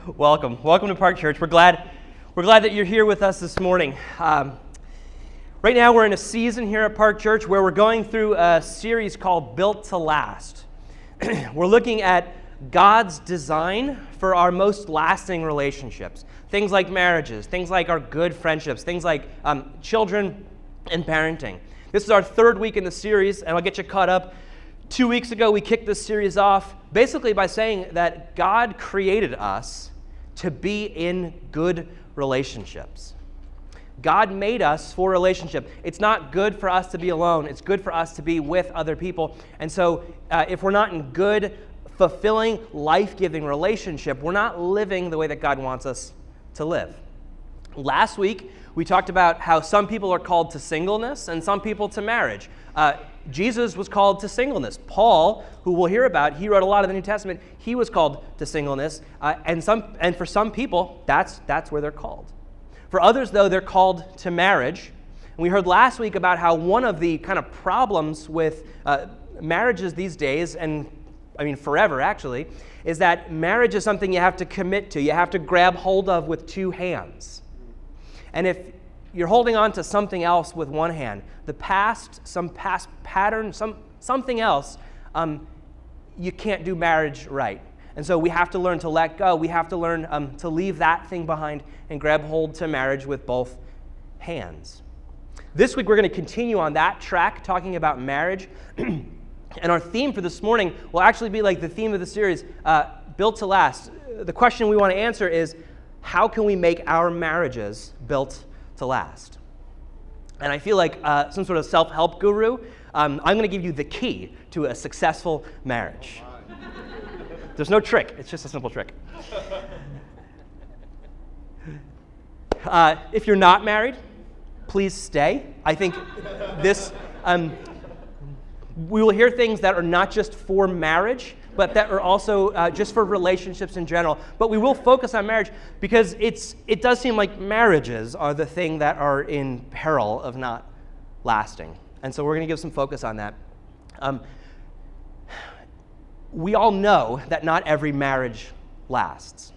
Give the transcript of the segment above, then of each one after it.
Welcome to Park Church. We're glad that you're here with us this morning. Right now, we're in a season here at Park Church where we're going through a series called Built to Last. We're looking at God's design for our most lasting relationships. Things like marriages, things like our good friendships, things like children and parenting. This is our third week in the series, and I'll get you caught up. 2 weeks ago, we kicked this series off basically by saying that God created us to be in good relationships. God made us for relationship. It's not good for us to be alone. It's good for us to be with other people. And so if we're not in good, fulfilling, life-giving relationship, we're not living the way that God wants us to live. Last week, we talked about how some people are called to singleness and some people to marriage. Jesus was called to singleness. Paul, who we'll hear about, he wrote a lot of the New Testament. He was called to singleness, and for some people, that's where they're called. For others, though, they're called to marriage. And we heard last week about how one of the kind of problems with marriages these days, and I mean forever actually, is that marriage is something you have to commit to. You have to grab hold of with two hands. And if you're holding on to something else with one hand, the past, some past pattern, something else, you can't do marriage right. And so we have to learn to let go. We have to learn to leave that thing behind and grab hold to marriage with both hands. This week we're going to continue on that track, talking about marriage. And our theme for this morning will actually be like the theme of the series, Built to Last. The question we want to answer is, how can we make our marriages built to last? And I feel like some sort of self-help guru, I'm going to give you the key to a successful marriage. There's no trick. It's just a simple trick. If you're not married, please stay. I think this, we will hear things that are not just for marriage, but that are also just for relationships in general. But we will focus on marriage because it does seem like marriages are the thing that are in peril of not lasting. And so we're going to give some focus on that. We all know that not every marriage lasts.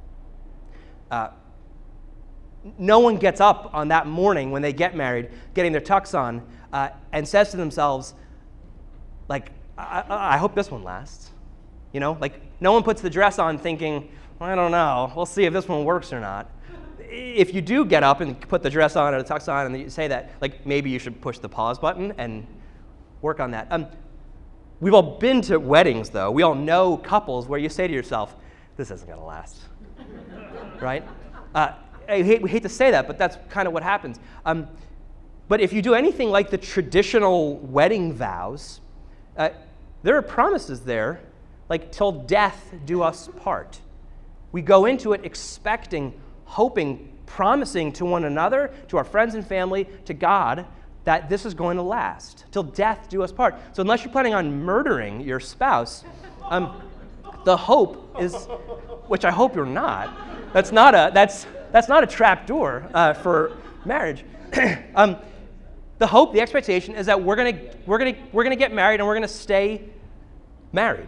No one gets up on that morning when they get married, getting their tux on, and says to themselves, like, I hope this one lasts. You know, like no one puts the dress on thinking, well, I don't know, we'll see if this one works or not. If you do get up and put the dress on or the tux on and you say that, like maybe you should push the pause button and work on that. We've all been to weddings though. We all know couples where you say to yourself, this isn't going to last, right? We hate to say that, but that's kind of what happens. But if you do anything like the traditional wedding vows, there are promises there, like till death do us part. We go into it expecting, hoping, promising to one another, to our friends and family, to God, that this is going to last, till death do us part. So unless you're planning on murdering your spouse, the hope is, which I hope you're not, that's not a trap door for marriage. The hope, the expectation is that we're gonna get married and we're gonna stay married.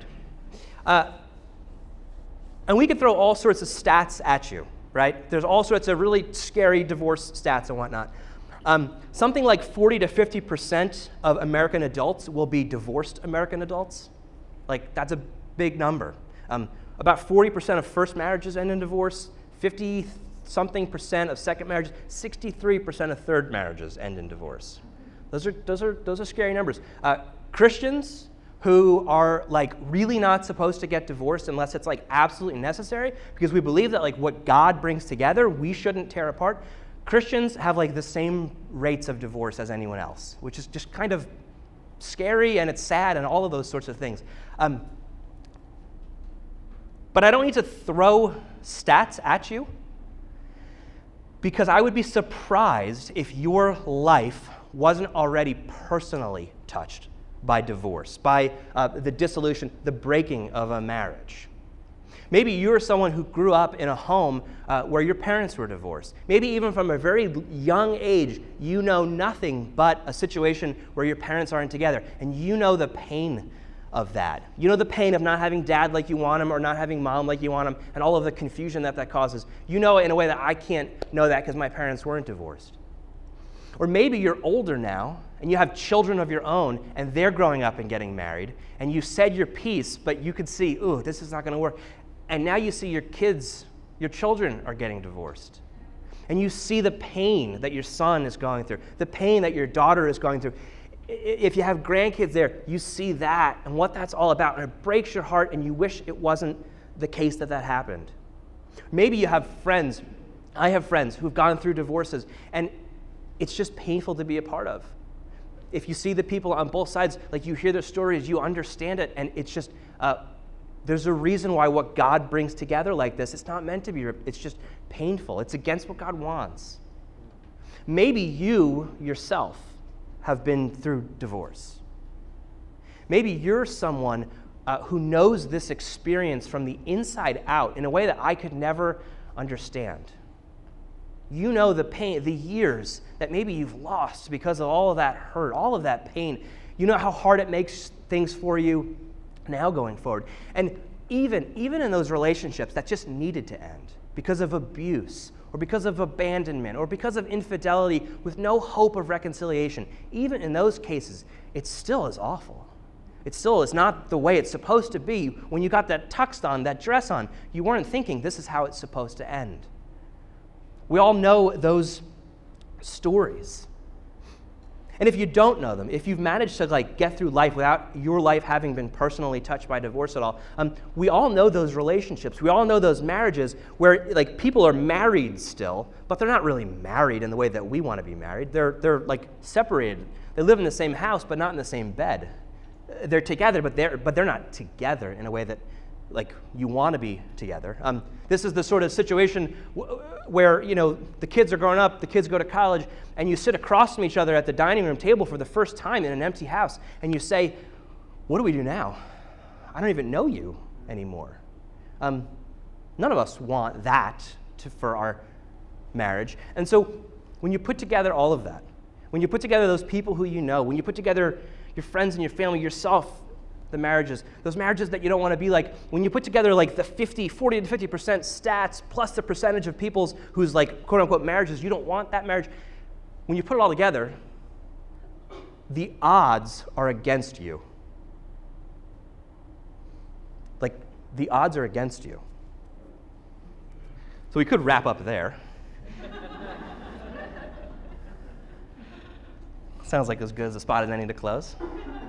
And we could throw all sorts of stats at you, right? There's all sorts of really scary divorce stats and whatnot. Something like 40 to 50% of American adults will be divorced American adults. Like, that's a big number. About 40% of first marriages end in divorce, 50-something% of second marriages, 63% of third marriages end in divorce. Those are scary numbers. Christians who are like really not supposed to get divorced unless it's like absolutely necessary, because we believe that like what God brings together, we shouldn't tear apart. Christians have like the same rates of divorce as anyone else, which is just kind of scary and it's sad and all of those sorts of things. But I don't need to throw stats at you, because I would be surprised if your life wasn't already personally touched by divorce, by the dissolution, the breaking of a marriage. Maybe you're someone who grew up in a home where your parents were divorced. Maybe even from a very young age, you know nothing but a situation where your parents aren't together, and you know the pain of that. You know the pain of not having dad like you want him or not having mom like you want him and all of the confusion that causes. You know it in a way that I can't know that because my parents weren't divorced. Or maybe you're older now and you have children of your own and they're growing up and getting married and you said your piece, but you could see, ooh, this is not going to work. And now you see your children are getting divorced. And you see the pain that your son is going through, the pain that your daughter is going through. If you have grandkids there, you see that and what that's all about, and it breaks your heart, and you wish it wasn't the case that happened. Maybe you have friends. I have friends who've gone through divorces, and it's just painful to be a part of. If you see the people on both sides, like you hear their stories, you understand it, and it's just, there's a reason why what God brings together like this, it's not meant to be, it's just painful. It's against what God wants. Maybe you yourself have been through divorce. Maybe you're someone who knows this experience from the inside out in a way that I could never understand. You know the pain, the years that maybe you've lost because of all of that hurt, all of that pain. You know how hard it makes things for you now going forward. And even in those relationships that just needed to end because of abuse or because of abandonment or because of infidelity with no hope of reconciliation, even in those cases, it still is awful. It still is not the way it's supposed to be. When you got that tux on, that dress on, you weren't thinking this is how it's supposed to end. We all know those stories. And if you don't know them, if you've managed to get through life without your life having been personally touched by divorce at all, we all know those relationships. We all know those marriages where people are married still, but they're not really married in the way that we want to be married. They're separated. They live in the same house, but not in the same bed. They're together, but they're not together in a way that you want to be together. This is the sort of situation where, the kids are growing up, the kids go to college, and you sit across from each other at the dining room table for the first time in an empty house, and you say, what do we do now? I don't even know you anymore. None of us want that for our marriage. And so when you put together all of that, when you put together those people who you know, when you put together your friends and your family, yourself, the marriages, those marriages that you don't want to be like, when you put together the 40 to 50% stats plus the percentage of people's whose quote unquote marriages, you don't want that marriage. When you put it all together, the odds are against you. The odds are against you. So we could wrap up there. Sounds like as good as a spot as any to close.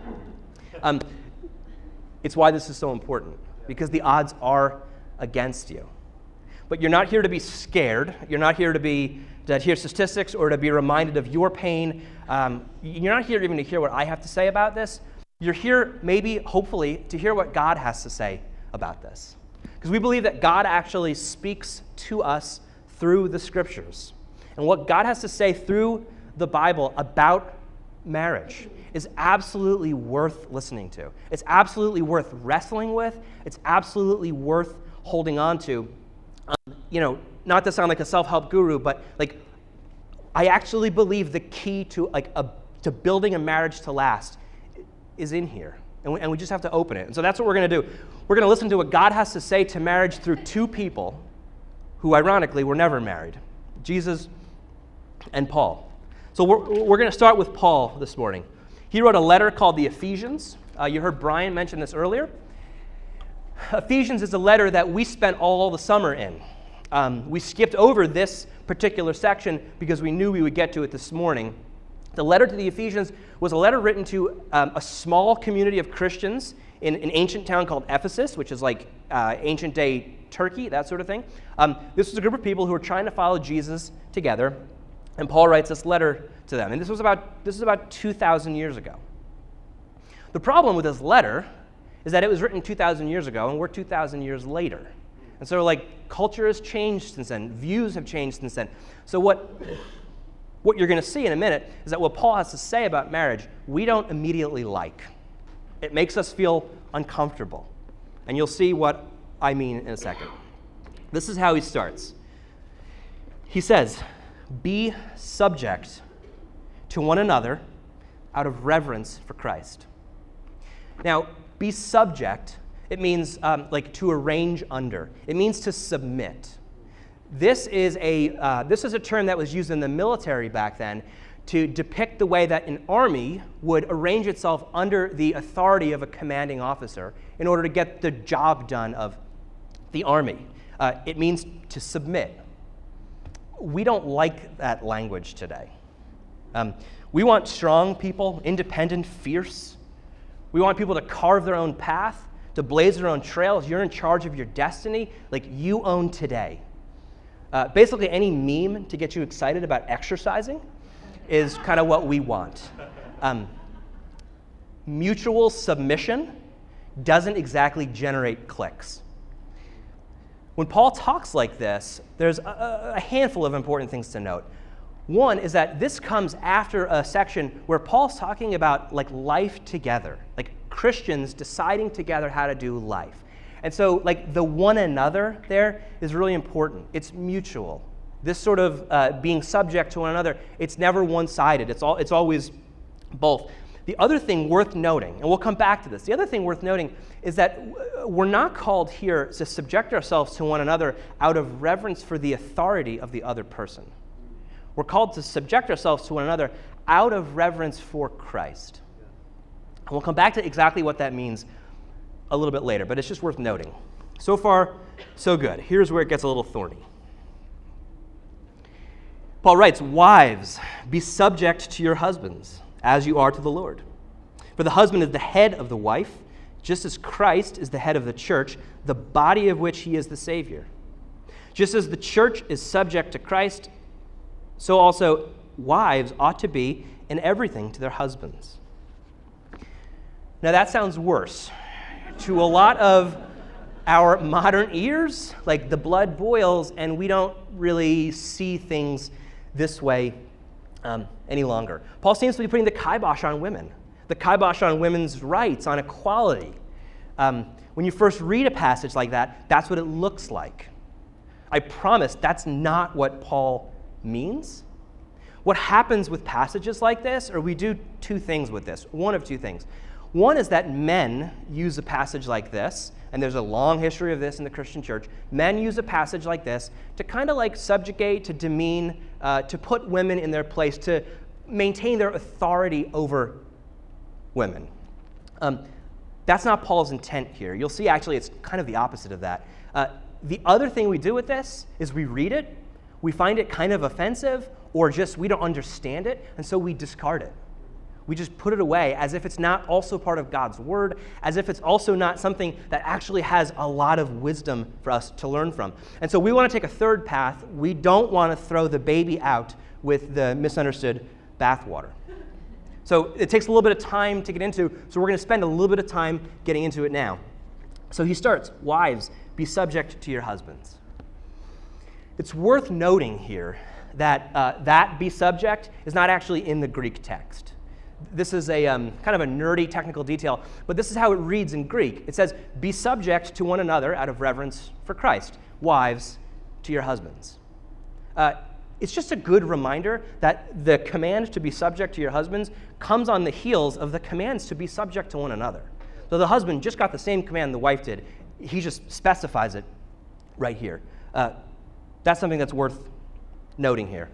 It's why this is so important, because the odds are against you. But you're not here to be scared. You're not here to hear statistics or to be reminded of your pain. You're not here even to hear what I have to say about this. You're here, maybe, hopefully, to hear what God has to say about this. Because we believe that God actually speaks to us through the Scriptures. And what God has to say through the Bible about marriage is absolutely worth listening to. It's absolutely worth wrestling with. It's absolutely worth holding on to. Not to sound like a self-help guru, but I actually believe the key to to building a marriage to last is in here, and we just have to open it. And so that's what we're going to do. We're going to listen to what God has to say to marriage through two people who, ironically, were never married, Jesus and Paul. So we're going to start with Paul this morning. He wrote a letter called the Ephesians. You heard Brian mention this earlier. Ephesians is a letter that we spent all the summer in. We skipped over this particular section because we knew we would get to it this morning. The letter to the Ephesians was a letter written to a small community of Christians in an ancient town called Ephesus, which is ancient day Turkey, that sort of thing. This was a group of people who were trying to follow Jesus together. And Paul writes this letter to them. And this is about 2,000 years ago. The problem with this letter is that it was written 2,000 years ago, and we're 2,000 years later. And so, culture has changed since then. Views have changed since then. So what you're going to see in a minute is that what Paul has to say about marriage, we don't immediately like. It makes us feel uncomfortable. And you'll see what I mean in a second. This is how he starts. He says, "Be subject to one another out of reverence for Christ." Now, Be subject, it means like to arrange under. It means to submit. This is a term that was used in the military back then to depict the way that an army would arrange itself under the authority of a commanding officer in order to get the job done of the army. It means to submit. We don't like that language today. We want strong people, independent, fierce. We want people to carve their own path, to blaze their own trails. You're in charge of your destiny, like you own today. Basically, any meme to get you excited about exercising is kind of what we want. Mutual submission doesn't exactly generate clicks. When Paul talks like this, there's a handful of important things to note. One is that this comes after a section where Paul's talking about like life together, like Christians deciding together how to do life. And so like the one another there is really important. It's mutual. This sort of being subject to one another, it's never one-sided. It's always both. The other thing worth noting, and we'll come back to this, the other thing worth noting is that we're not called here to subject ourselves to one another out of reverence for the authority of the other person. We're called to subject ourselves to one another out of reverence for Christ. And we'll come back to exactly what that means a little bit later, but it's just worth noting. So far, so good. Here's where it gets a little thorny. Paul writes, "Wives, be subject to your husbands, as you are to the Lord. For the husband is the head of the wife, just as Christ is the head of the church, the body of which he is the Savior. Just as the church is subject to Christ, so also wives ought to be in everything to their husbands." Now that sounds worse. To a lot of our modern ears, like the blood boils and we don't really see things this way any longer. Paul seems to be putting the kibosh on women, the kibosh on women's rights, on equality. When you first read a passage like that, that's what it looks like. I promise that's not what Paul means. What happens with passages like this, or we do two things with this, one of two things. One is that men use a passage like this, and there's a long history of this in the Christian church. Men use a passage like this to kind of like subjugate, to demean, to put women in their place, to maintain their authority over women. That's not Paul's intent here. You'll see actually it's kind of the opposite of that. The other thing we do with this is we read it, we find it kind of offensive, or just we don't understand it, and so we discard it. We just put it away as if it's not also part of God's word, as if it's also not something that actually has a lot of wisdom for us to learn from. And so we want to take a third path. We don't want to throw the baby out with the misunderstood bathwater. So it takes a little bit of time to get into, so we're going to spend a little bit of time getting into it now. So he starts, "Wives, be subject to your husbands." It's worth noting here that that be subject is not actually in the Greek text. This is a kind of a nerdy technical detail, but this is how it reads in Greek. It says, "Be subject to one another out of reverence for Christ. Wives, to your husbands." It's just a good reminder that the command to be subject to your husbands comes on the heels of the commands to be subject to one another. So the husband just got the same command the wife did. He just specifies it right here. That's something that's worth noting here.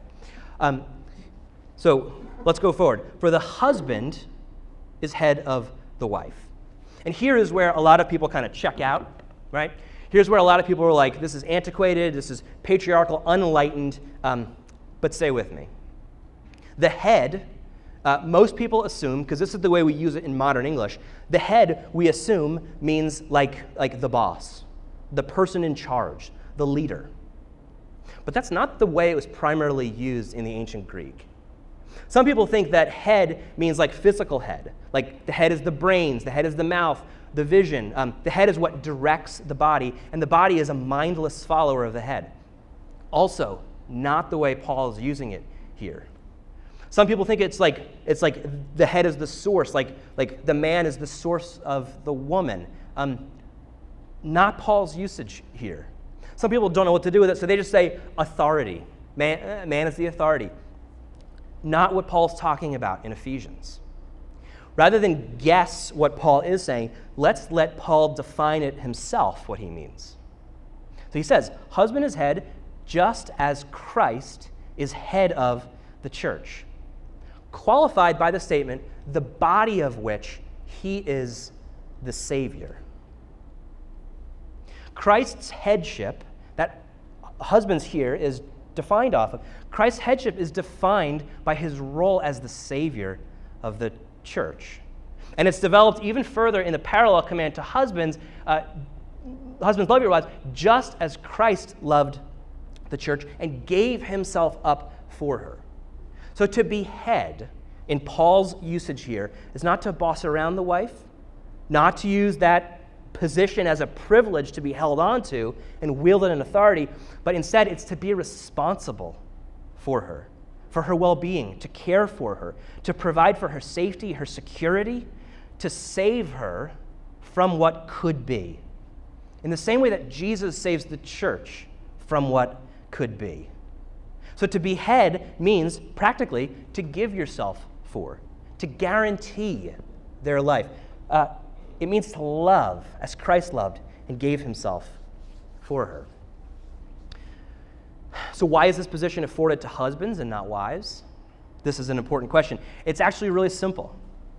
So let's go forward. For the husband is head of the wife. And here is where a lot of people kind of check out, right? Here's where a lot of people are like, this is antiquated, this is patriarchal, unenlightened, but stay with me. The head, most people assume, because this is the way we use it in modern English, the head, we assume, means like the boss, the person in charge, the leader. But that's not the way it was primarily used in the ancient Greek. Some people think that head means like physical head, like the head is the brains, the head is the mouth, the vision. The head is what directs the body, and the body is a mindless follower of the head. Also, not the way Paul is using it here. Some people think it's like the head is the source, like the man is the source of the woman. Not Paul's usage here. Some people don't know what to do with it, so they just say authority. Man is the authority. Not what Paul's talking about in Ephesians. rather than guess what Paul is saying, let's let Paul define it himself, what he means. So he says, husband is head just as Christ is head of the church, qualified by the statement, the body of which he is the Savior. Christ's headship, that husbands here is defined off of, Christ's headship is defined by his role as the Savior of the church. And it's developed even further in the parallel command to husbands, husbands, love your wives, just as Christ loved the church and gave himself up for her. So to be head, in Paul's usage here, is not to boss around the wife, not to use that position as a privilege to be held onto and wielded in authority, but instead it's to be responsible for her well-being, to care for her, to provide for her safety, her security, to save her from what could be. In the same way that Jesus saves the church from what could be. So to be head means, practically, to give yourself for, to guarantee their life. It means to love as Christ loved and gave himself for her. So why is this position afforded to husbands and not wives? This is an important question. It's actually really simple.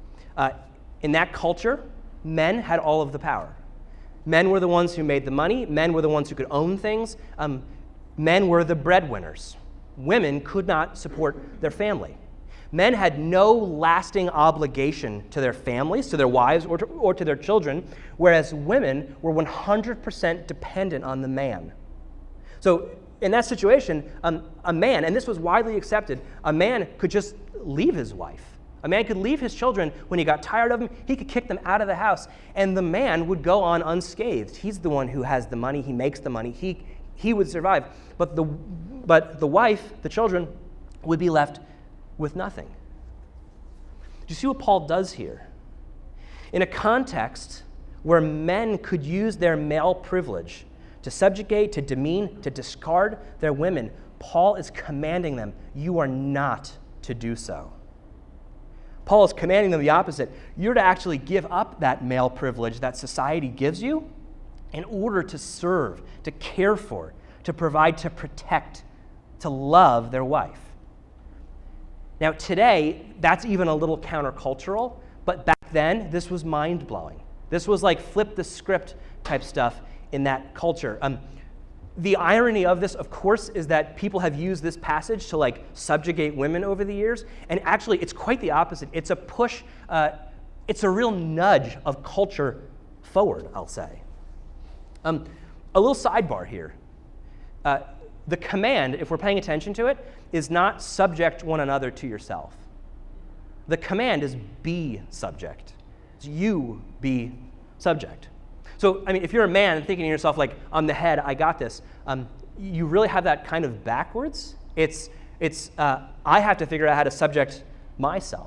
In that culture, men had all of the power. Men were the ones who made the money. Men were the ones who could own things. Men were the breadwinners. Women could not support their family. Men had no lasting obligation to their families, to their wives, or to their children, whereas women were 100% dependent on the man. So in that situation, a man, and this was widely accepted, a man could just leave his wife. A man could leave his children when he got tired of them. He could kick them out of the house, and the man would go on unscathed. He's the one who has the money. He makes the money. He would survive. But the wife, the children, would be left with nothing. Do you see what Paul does here? In a context where men could use their male privilege to subjugate, to demean, to discard their women, Paul is commanding them, you are not to do so. Paul is commanding them the opposite. You're to actually give up that male privilege that society gives you in order to serve, to care for, to provide, to protect, to love their wife. Now today, that's even a little countercultural, but back then, this was mind-blowing. This was like flip the script type stuff in that culture. The irony of this, of course, is that people have used this passage to like subjugate women over the years, and actually it's quite the opposite. It's a push, it's a real nudge of culture forward, I'll say. A little sidebar here. The command, if we're paying attention to it, is not subject one another to yourself. The command is be subject. It's you be subject. So, I mean, if you're a man and thinking to yourself, like, I'm the head, I got this, you really have that kind of backwards. It's I have to figure out how to subject myself.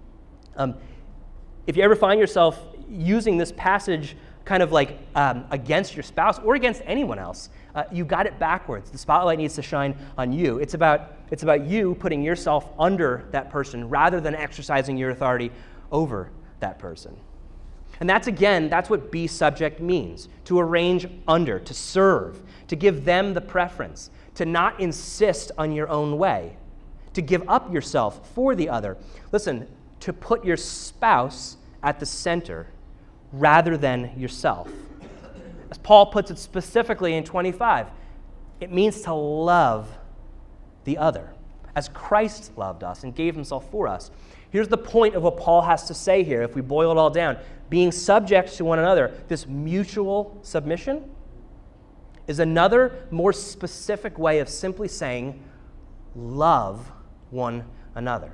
If you ever find yourself using this passage kind of like against your spouse or against anyone else, you got it backwards. The spotlight needs to shine on you. It's about you putting yourself under that person rather than exercising your authority over that person. And that's what be subject means, to arrange under, to serve, to give them the preference, to not insist on your own way, to give up yourself for the other. Listen, to put your spouse at the center rather than yourself. As Paul puts it specifically in 25, it means to love the other, as Christ loved us and gave himself for us. Here's the point of what Paul has to say here, if we boil it all down. Being subject to one another, this mutual submission, is another more specific way of simply saying, love one another.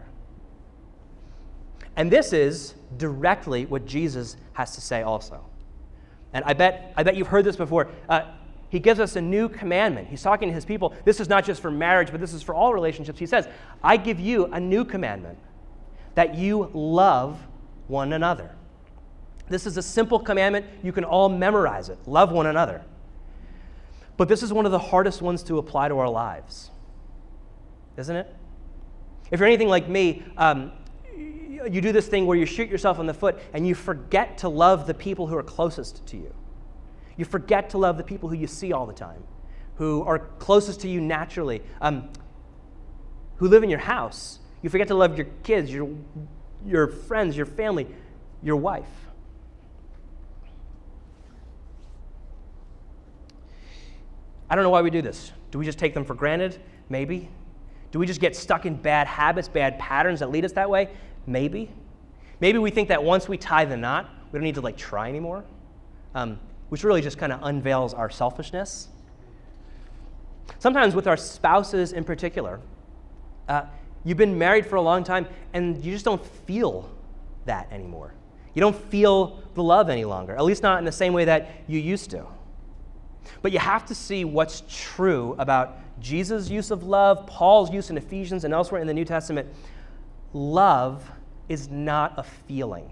And this is directly what Jesus has to say also. And I bet you've heard this before. He gives us a new commandment. He's talking to his people. This is not just for marriage, but this is for all relationships. He says, I give you a new commandment, that you love one another. This is a simple commandment. You can all memorize it. Love one another. But this is one of the hardest ones to apply to our lives, isn't it? If you're anything like me, you do this thing where you shoot yourself in the foot and you forget to love the people who are closest to you. You forget to love the people who you see all the time, who are closest to you naturally, who live in your house. You forget to love your kids, your friends, your family, your wife. I don't know why we do this. Do we just take them for granted? Maybe. Do we just get stuck in bad habits, bad patterns that lead us that way? Maybe. Maybe we think that once we tie the knot, we don't need to try anymore, which really just kind of unveils our selfishness. Sometimes with our spouses in particular, you've been married for a long time and you just don't feel that anymore. You don't feel the love any longer, at least not in the same way that you used to. But you have to see what's true about Jesus' use of love, Paul's use in Ephesians and elsewhere in the New Testament. Love is not a feeling.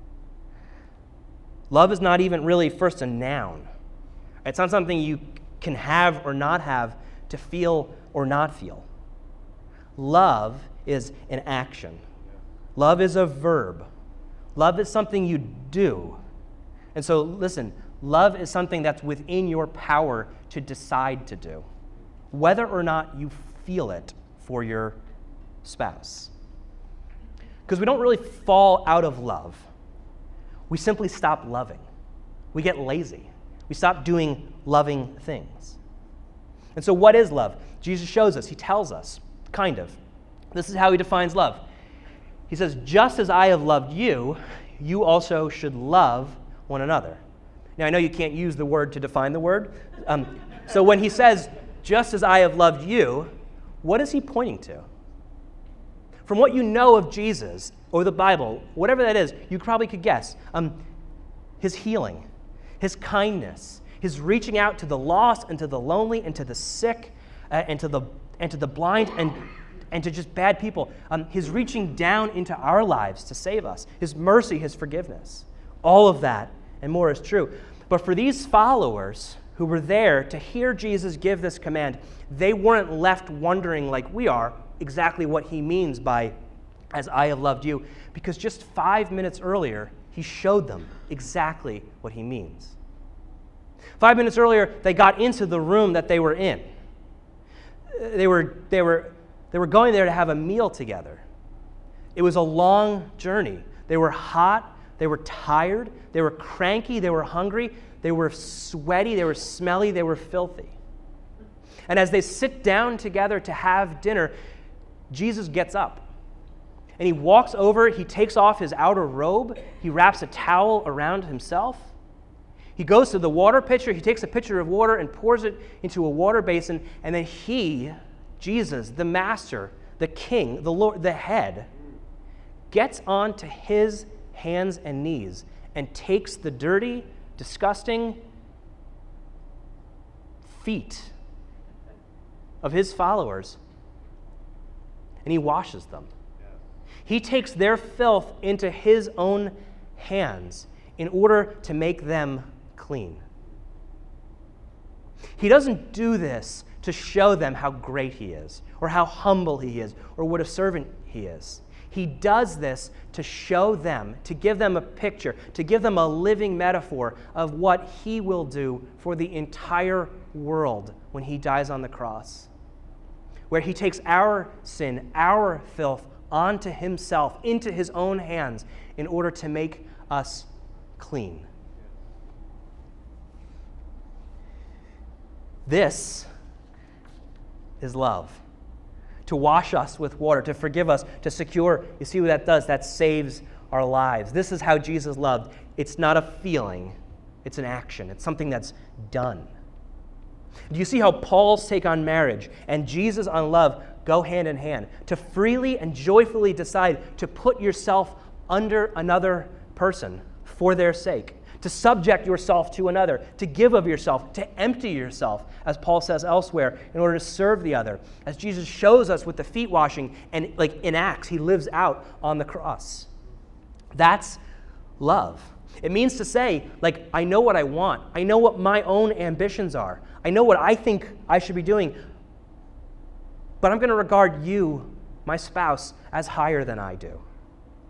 Love is not even really first a noun. It's not something you can have or not have to feel or not feel. Love is an action. Love is a verb. Love is something you do. And so listen, love is something that's within your power to decide to do, whether or not you feel it for your spouse. Because we don't really fall out of love. We simply stop loving. We get lazy. We stop doing loving things. And so what is love? Jesus shows us. He tells us, kind of. This is how he defines love. He says, just as I have loved you, you also should love one another. Now, I know you can't use the word to define the word. So when he says, just as I have loved you, what is he pointing to? From what you know of Jesus or the Bible, whatever that is, you probably could guess. His healing, his kindness, his reaching out to the lost and to the lonely and to the sick and to the blind and to just bad people. His reaching down into our lives to save us, his mercy, his forgiveness. All of that and more is true. But for these followers who were there to hear Jesus give this command, they weren't left wondering like we are exactly what he means by, as I have loved you, because just 5 minutes earlier, he showed them exactly what he means. 5 minutes earlier, they got into the room that they were in. They were going there to have a meal together. It was a long journey. They were hot, they were tired, they were cranky, they were hungry, they were sweaty, they were smelly, they were filthy. And as they sit down together to have dinner, Jesus gets up. And he walks over, he takes off his outer robe, he wraps a towel around himself. He goes to the water pitcher, he takes a pitcher of water and pours it into a water basin, and then he, Jesus, the master, the king, the Lord, the head, gets onto his hands and knees and takes the dirty, disgusting feet of his followers and he washes them. He takes their filth into his own hands in order to make them clean. He doesn't do this to show them how great he is, or how humble he is, or what a servant he is. He does this to show them, to give them a picture, to give them a living metaphor of what he will do for the entire world when he dies on the cross, where he takes our sin, our filth, onto himself, into his own hands, in order to make us clean. This is love. To wash us with water, to forgive us, to secure. You see what that does? That saves our lives. This is how Jesus loved. It's not a feeling, it's an action. It's something that's done. Do you see how Paul's take on marriage and Jesus on love go hand in hand? To freely and joyfully decide to put yourself under another person for their sake, to subject yourself to another, to give of yourself, to empty yourself, as Paul says elsewhere, in order to serve the other. As Jesus shows us with the feet washing and in Acts, he lives out on the cross. That's love. It means to say, I know what I want. I know what my own ambitions are. I know what I think I should be doing. But I'm going to regard you, my spouse, as higher than I do.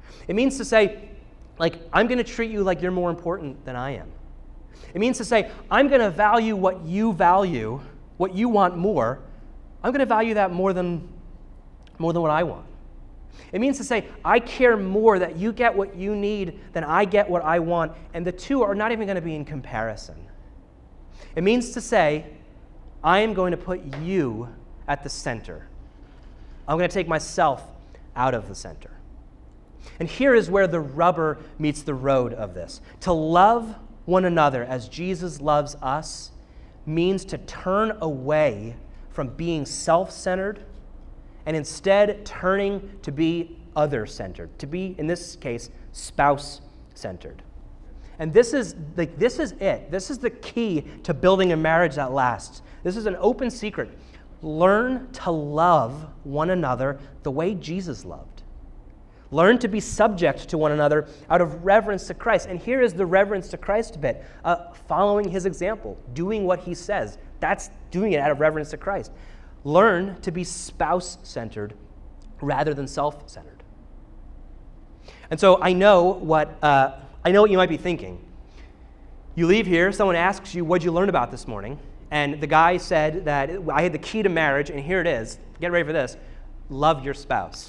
It means to say, like, I'm going to treat you like you're more important than I am. It means to say, I'm going to value, what you want more. I'm going to value that more than what I want. It means to say, I care more that you get what you need than I get what I want, and the two are not even going to be in comparison. It means to say, I am going to put you at the center. I'm going to take myself out of the center. And here is where the rubber meets the road of this. To love one another as Jesus loves us means to turn away from being self-centered and instead turning to be other-centered, to be, in this case, spouse-centered. And this is it. This is the key to building a marriage that lasts. This is an open secret. Learn to love one another the way Jesus loved. Learn to be subject to one another out of reverence to Christ. And here is the reverence to Christ bit. Following his example, doing what he says. That's doing it out of reverence to Christ. Learn to be spouse-centered rather than self-centered. And so I know what you might be thinking. You leave here, someone asks you, what'd you learn about this morning? And the guy said that I had the key to marriage, and here it is. Get ready for this. Love your spouse.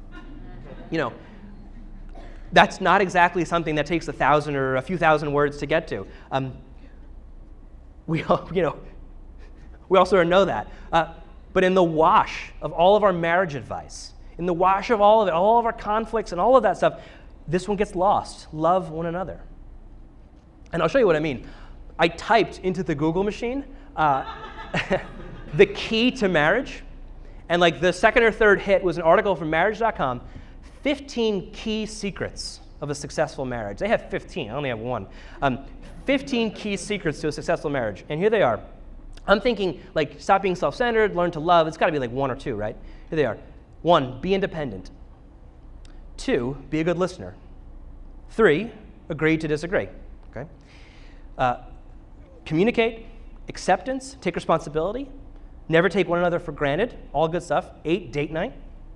That's not exactly something that takes 1,000 or a few thousand words to get to. We also know that. But in the wash of all of our marriage advice, in the wash of all of it, all of our conflicts and all of that stuff, this one gets lost. Love one another. And I'll show you what I mean. I typed into the Google machine the key to marriage, and like the second or third hit was an article from marriage.com, 15 key secrets of a successful marriage. They have 15, I only have one. 15 key secrets to a successful marriage, and here they are. I'm thinking, like, stop being self-centered, learn to love. It's got to be like one or two, right? Here they are. 1, be independent. 2, be a good listener. 3, agree to disagree. Okay. Communicate, acceptance, take responsibility, never take one another for granted, all good stuff. 8, date night.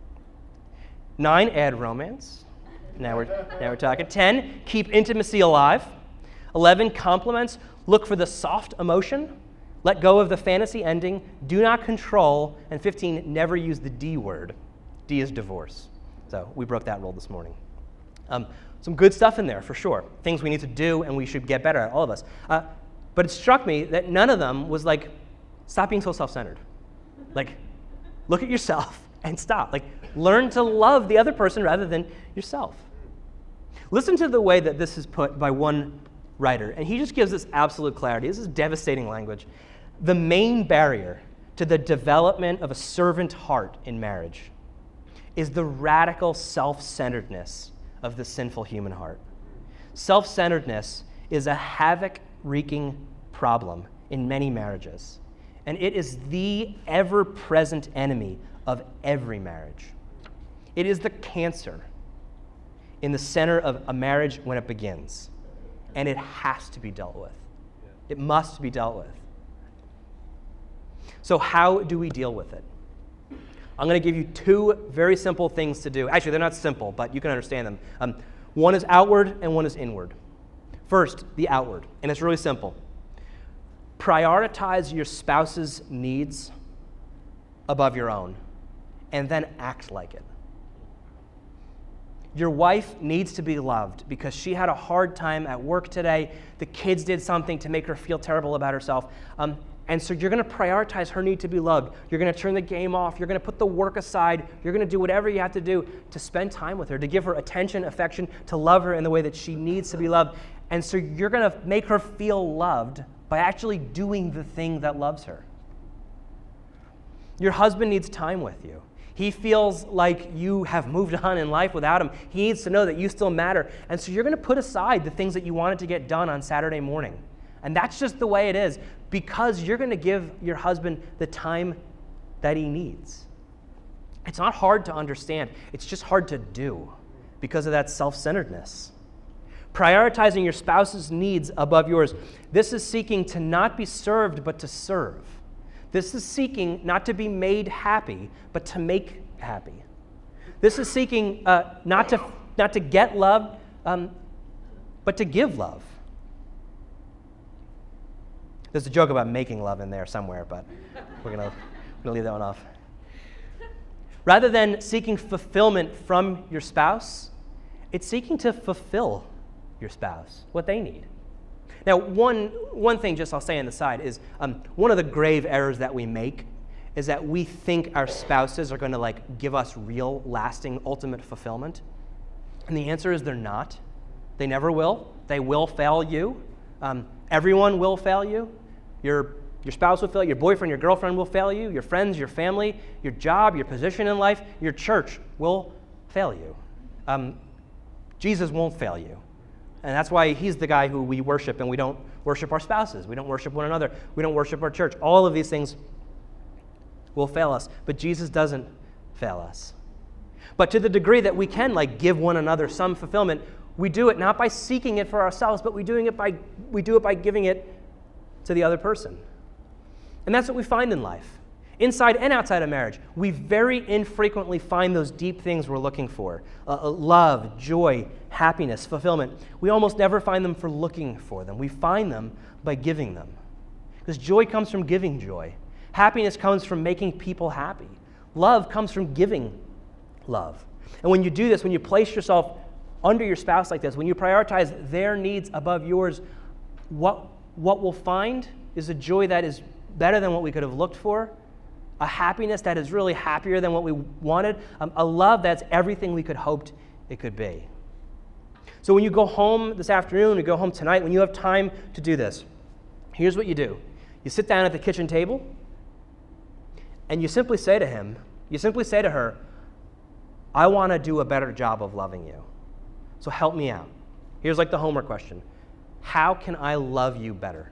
9, add romance. Now we're talking. 10, keep intimacy alive. 11, compliments, look for the soft emotion. Let go of the fantasy ending, do not control, and 15, never use the D word. D is divorce. So we broke that rule this morning. Some good stuff in there, for sure. Things we need to do and we should get better at, all of us. But it struck me that none of them was like, stop being so self-centered. Like, look at yourself and stop. Like, learn to love the other person rather than yourself. Listen to the way that this is put by one writer, and he just gives this absolute clarity. This is devastating language. The main barrier to the development of a servant heart in marriage is the radical self-centeredness of the sinful human heart. Self-centeredness is a havoc-wreaking problem in many marriages, and it is the ever-present enemy of every marriage. It is the cancer in the center of a marriage when it begins, and it has to be dealt with. It must be dealt with. So how do we deal with it? I'm going to give you 2 very simple things to do. Actually, they're not simple, but you can understand them. One is outward and one is inward. First, the outward, and it's really simple. Prioritize your spouse's needs above your own, and then act like it. Your wife needs to be loved because she had a hard time at work today. The kids did something to make her feel terrible about herself. And so you're going to prioritize her need to be loved. You're going to turn the game off. You're going to put the work aside. You're going to do whatever you have to do to spend time with her, to give her attention, affection, to love her in the way that she needs to be loved. And so you're going to make her feel loved by actually doing the thing that loves her. Your husband needs time with you. He feels like you have moved on in life without him. He needs to know that you still matter. And so you're going to put aside the things that you wanted to get done on Saturday morning. And that's just the way it is, because you're going to give your husband the time that he needs. It's not hard to understand. It's just hard to do because of that self-centeredness. Prioritizing your spouse's needs above yours. This is seeking to not be served, but to serve. This is seeking not to be made happy, but to make happy. This is seeking not to not to get love, but to give love. There's a joke about making love in there somewhere, but we're going to leave that one off. Rather than seeking fulfillment from your spouse, it's seeking to fulfill your spouse, what they need. Now, one thing just I'll say on the side is one of the grave errors that we make is that we think our spouses are going to give us real, lasting, ultimate fulfillment. And the answer is they're not. They never will. They will fail you. Everyone will fail you. Your spouse will fail you. Your boyfriend, your girlfriend will fail you. Your friends, your family, your job, your position in life, your church will fail you. Jesus won't fail you. And that's why he's the guy who we worship, and we don't worship our spouses. We don't worship one another. We don't worship our church. All of these things will fail us, but Jesus doesn't fail us. But to the degree that we can give one another some fulfillment, we do it not by seeking it for ourselves, but we do it by giving it to the other person. And that's what we find in life. Inside and outside of marriage, we very infrequently find those deep things we're looking for. Love, joy, happiness, fulfillment. We almost never find them for looking for them. We find them by giving them. Because joy comes from giving joy. Happiness comes from making people happy. Love comes from giving love. And when you do this, when you place yourself under your spouse like this, when you prioritize their needs above yours, what we'll find is a joy that is better than what we could have looked for, a happiness that is really happier than what we wanted, a love that's everything we could hoped it could be. So when you go home this afternoon, you go home tonight, when you have time to do this, here's what you do. You sit down at the kitchen table, and you simply say to him, you simply say to her, I want to do a better job of loving you. So help me out. Here's the homework question. How can I love you better?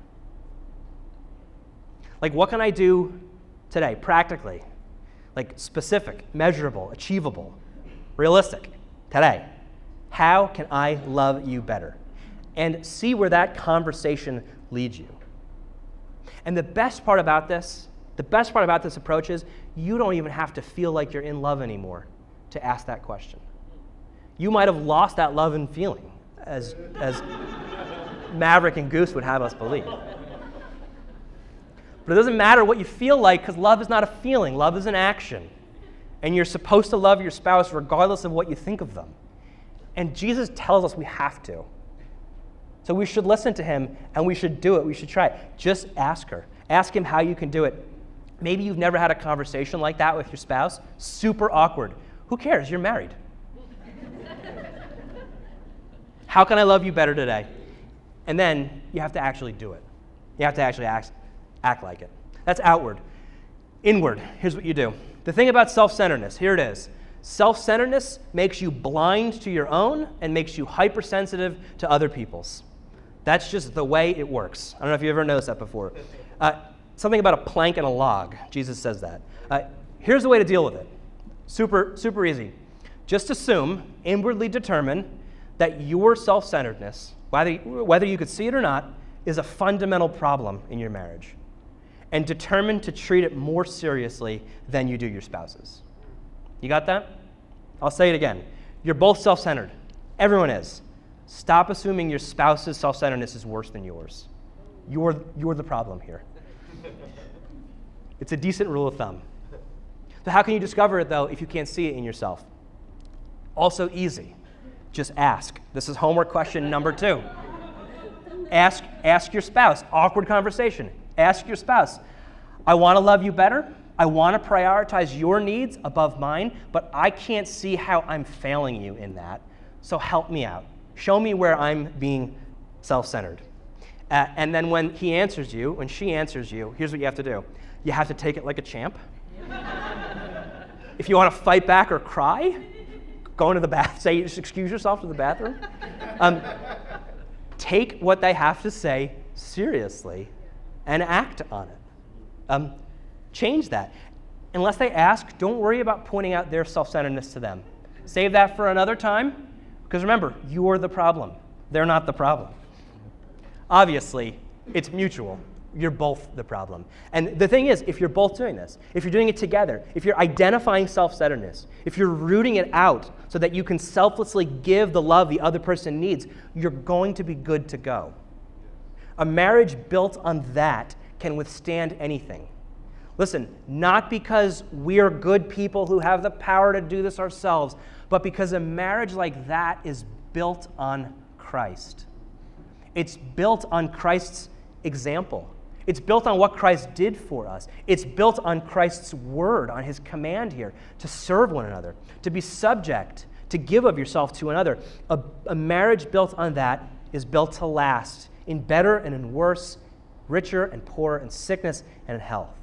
What can I do today, practically? Specific, measurable, achievable, realistic, today. How can I love you better? And see where that conversation leads you. And the best part about this approach is you don't even have to feel like you're in love anymore to ask that question. You might have lost that love and feeling, as Maverick and Goose would have us believe. But it doesn't matter what you feel like, because love is not a feeling. Love is an action. And you're supposed to love your spouse regardless of what you think of them. And Jesus tells us we have to. So we should listen to him, and we should do it. We should try it. Just ask her. Ask him how you can do it. Maybe you've never had a conversation like that with your spouse. Super awkward. Who cares? You're married. How can I love you better today? And then you have to actually do it. You have to actually act like it. That's outward. Inward, here's what you do. The thing about self-centeredness, here it is. Self-centeredness makes you blind to your own and makes you hypersensitive to other people's. That's just the way it works. I don't know if you've ever noticed that before. Something about a plank and a log. Jesus says that. Here's the way to deal with it. Super, super easy. Just assume, inwardly determine that your self-centeredness, whether you could see it or not, is a fundamental problem in your marriage. And determine to treat it more seriously than you do your spouse's. You got that? I'll say it again. You're both self-centered. Everyone is. Stop assuming your spouse's self-centeredness is worse than yours. You're the problem here. It's a decent rule of thumb. So how can you discover it, though, if you can't see it in yourself? Also easy. Just ask. This is homework question number 2. Ask your spouse. Awkward conversation. Ask your spouse, I want to love you better. I want to prioritize your needs above mine, but I can't see how I'm failing you in that. So help me out. Show me where I'm being self-centered. And then when he answers you, when she answers you, here's what you have to do. You have to take it like a champ. If you want to fight back or cry, go into the bath, excuse yourself to the bathroom. Take what they have to say seriously and act on it. Change that. Unless they ask, don't worry about pointing out their self-centeredness to them. Save that for another time, because remember, you're the problem. They're not the problem. Obviously, it's mutual. you're both the problem. And the thing is, if you're both doing this, if you're doing it together, if you're identifying self-centeredness, if you're rooting it out so that you can selflessly give the love the other person needs, you're going to be good to go. A marriage built on that can withstand anything. Listen, not because we are good people who have the power to do this ourselves, but because a marriage like that is built on Christ. It's built on Christ's example. It's built on what Christ did for us. It's built on Christ's word, on his command here, to serve one another, to be subject, to give of yourself to another. A marriage built on that is built to last in better and in worse, richer and poorer, in sickness and in health.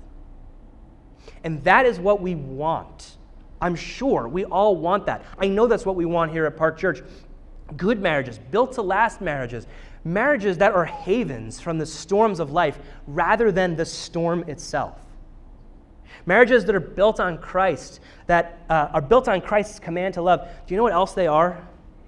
And that is what we want. I'm sure we all want that. I know that's what we want here at Park Church. Good marriages, built to last marriages, marriages that are havens from the storms of life rather than the storm itself. Marriages that are built on Christ, that are built on Christ's command to love. Do you know what else they are?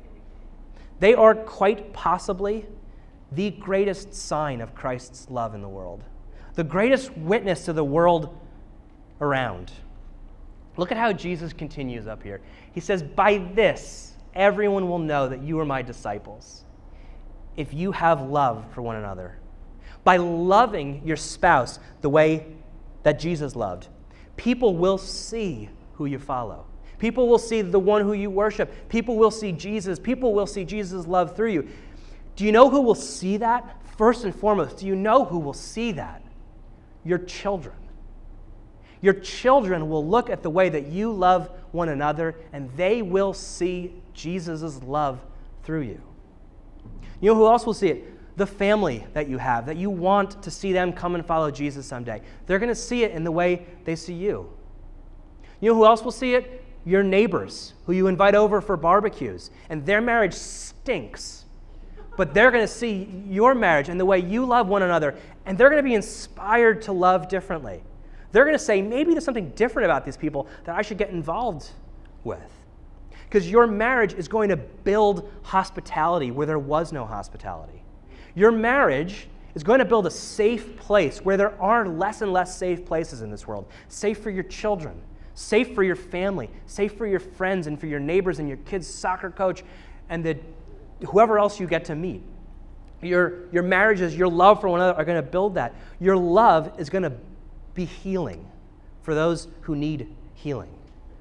They are quite possibly the greatest sign of Christ's love in the world, the greatest witness to the world around. Look at how Jesus continues up here. He says, "By this, everyone will know that you are my disciples, if you have love for one another." By loving your spouse the way that Jesus loved, people will see who you follow. People will see the one who you worship. People will see Jesus. People will see Jesus' love through you. Do you know who will see that? First and foremost, do you know who will see that? Your children. Your children will look at the way that you love one another, and they will see Jesus' love through you. You know who else will see it? The family that you have, that you want to see them come and follow Jesus someday. They're going to see it in the way they see you. You know who else will see it? Your neighbors, who you invite over for barbecues, and their marriage stinks. But they're going to see your marriage and the way you love one another, and they're going to be inspired to love differently. They're going to say, maybe there's something different about these people that I should get involved with. Because your marriage is going to build hospitality where there was no hospitality. Your marriage is going to build a safe place where there are less and less safe places in this world. Safe for your children, safe for your family, safe for your friends and for your neighbors and your kids' soccer coach and whoever else you get to meet. Your marriages, your love for one another are going to build that. Your love is going to be healing for those who need healing.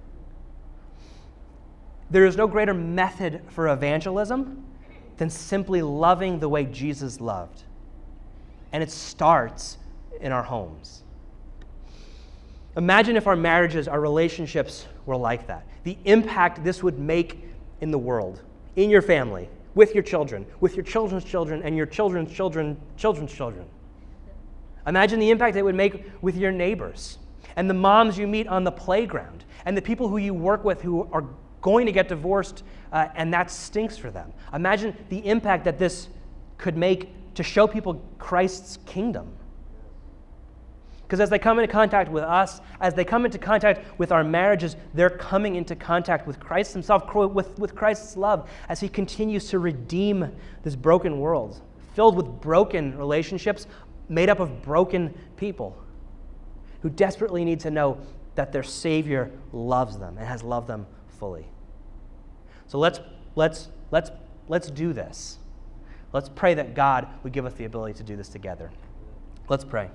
There is no greater method for evangelism than simply loving the way Jesus loved. And it starts in our homes. Imagine if our marriages, our relationships were like that. The impact this would make in the world, in your family, with your children, with your children's children, and your children's children's children. Imagine the impact it would make with your neighbors and the moms you meet on the playground and the people who you work with who are going to get divorced and that stinks for them. Imagine the impact that this could make to show people Christ's kingdom. Because as they come into contact with us, as they come into contact with our marriages, they're coming into contact with Christ himself, with Christ's love, as he continues to redeem this broken world, filled with broken relationships, made up of broken people who desperately need to know that their Savior loves them and has loved them fully. So let's do this. Let's pray that God would give us the ability to do this together. Let's pray.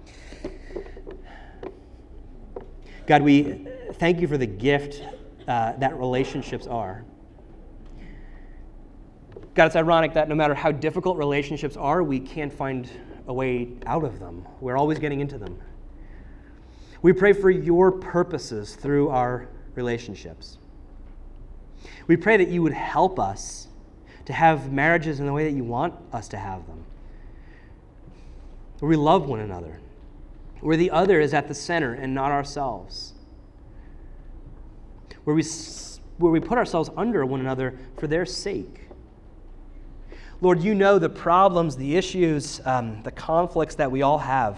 God, we thank you for the gift that relationships are. God, it's ironic that no matter how difficult relationships are, we can't find a way out of them. We're always getting into them. We pray for your purposes through our relationships. We pray that you would help us to have marriages in the way that you want us to have them, where we love one another, where the other is at the center and not ourselves, where we put ourselves under one another for their sake. Lord, you know the problems, the issues, the conflicts that we all have.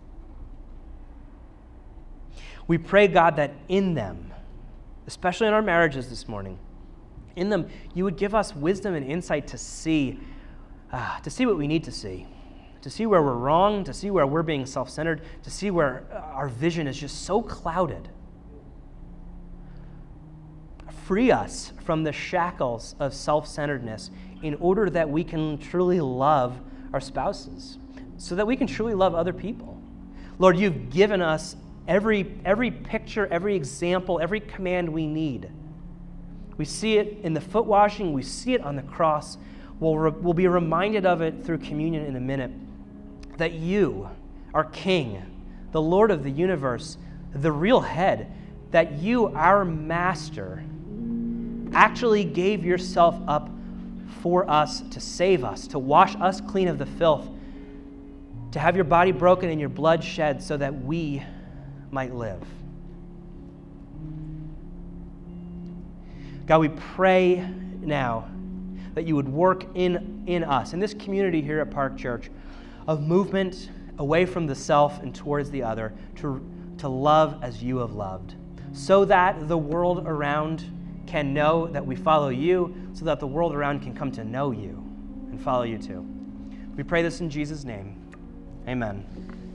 We pray, God, that in them, especially in our marriages this morning, in them, you would give us wisdom and insight to see what we need to see, to see where we're wrong, to see where we're being self-centered, to see where our vision is just so clouded. Free us from the shackles of self-centeredness in order that we can truly love our spouses, so that we can truly love other people. Lord, you've given us every picture, every example, every command we need. We see it in the foot washing. We see it on the cross. We'll be reminded of it through communion in a minute, that you, our King, the Lord of the universe, the real head, that you, our master, actually gave yourself up for us to save us, to wash us clean of the filth, to have your body broken and your blood shed so that we might live. God, we pray now that you would work in us, in this community here at Park Church, of movement away from the self and towards the other, to love as you have loved, so that the world around can know that we follow you, so that the world around can come to know you and follow you too. We pray this in Jesus' name. Amen.